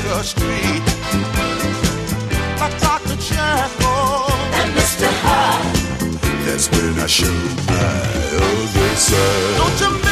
Baker Street. Like Dr. Jekyll and Mr. Hyde. That's when I show my ugly side. Don't you